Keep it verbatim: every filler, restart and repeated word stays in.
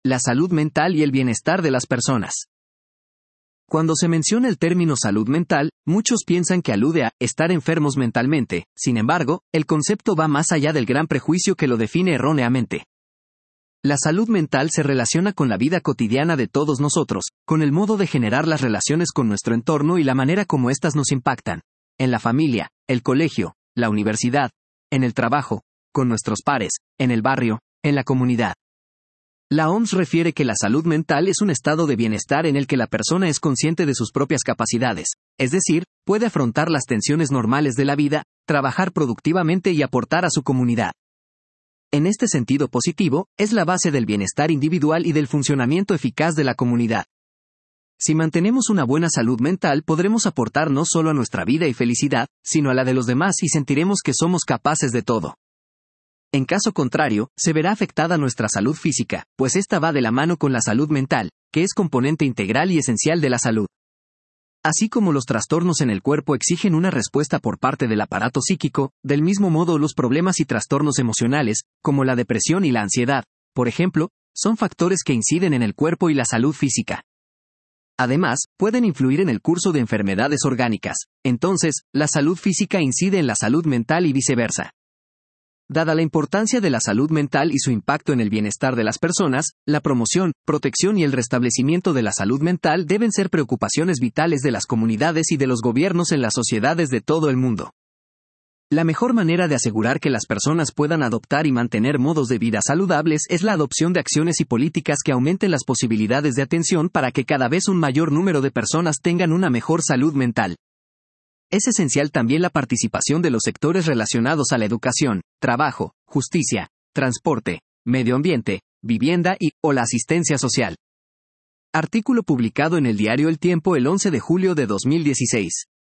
la salud mental y el bienestar de las personas. Cuando se menciona el término salud mental, muchos piensan que alude a estar enfermos mentalmente. Sin embargo, el concepto va más allá del gran prejuicio que lo define erróneamente. La salud mental se relaciona con la vida cotidiana de todos nosotros, con el modo de generar las relaciones con nuestro entorno y la manera como éstas nos impactan. En la familia, el colegio, la universidad, en el trabajo, con nuestros pares, en el barrio, en la comunidad. La O M S refiere que la salud mental es un estado de bienestar en el que la persona es consciente de sus propias capacidades, es decir, puede afrontar las tensiones normales de la vida, trabajar productivamente y aportar a su comunidad. En este sentido positivo, es la base del bienestar individual y del funcionamiento eficaz de la comunidad. Si mantenemos una buena salud mental, podremos aportar no solo a nuestra vida y felicidad, sino a la de los demás y sentiremos que somos capaces de todo. En caso contrario, se verá afectada nuestra salud física, pues esta va de la mano con la salud mental, que es componente integral y esencial de la salud. Así como los trastornos en el cuerpo exigen una respuesta por parte del aparato psíquico, del mismo modo los problemas y trastornos emocionales, como la depresión y la ansiedad, por ejemplo, son factores que inciden en el cuerpo y la salud física. Además, pueden influir en el curso de enfermedades orgánicas. Entonces, la salud física incide en la salud mental y viceversa. Dada la importancia de la salud mental y su impacto en el bienestar de las personas, la promoción, protección y el restablecimiento de la salud mental deben ser preocupaciones vitales de las comunidades y de los gobiernos en las sociedades de todo el mundo. La mejor manera de asegurar que las personas puedan adoptar y mantener modos de vida saludables es la adopción de acciones y políticas que aumenten las posibilidades de atención para que cada vez un mayor número de personas tengan una mejor salud mental. Es esencial también la participación de los sectores relacionados a la educación, trabajo, justicia, transporte, medio ambiente, vivienda y o la asistencia social. Artículo publicado en el diario El Tiempo el once de julio de dos mil dieciséis.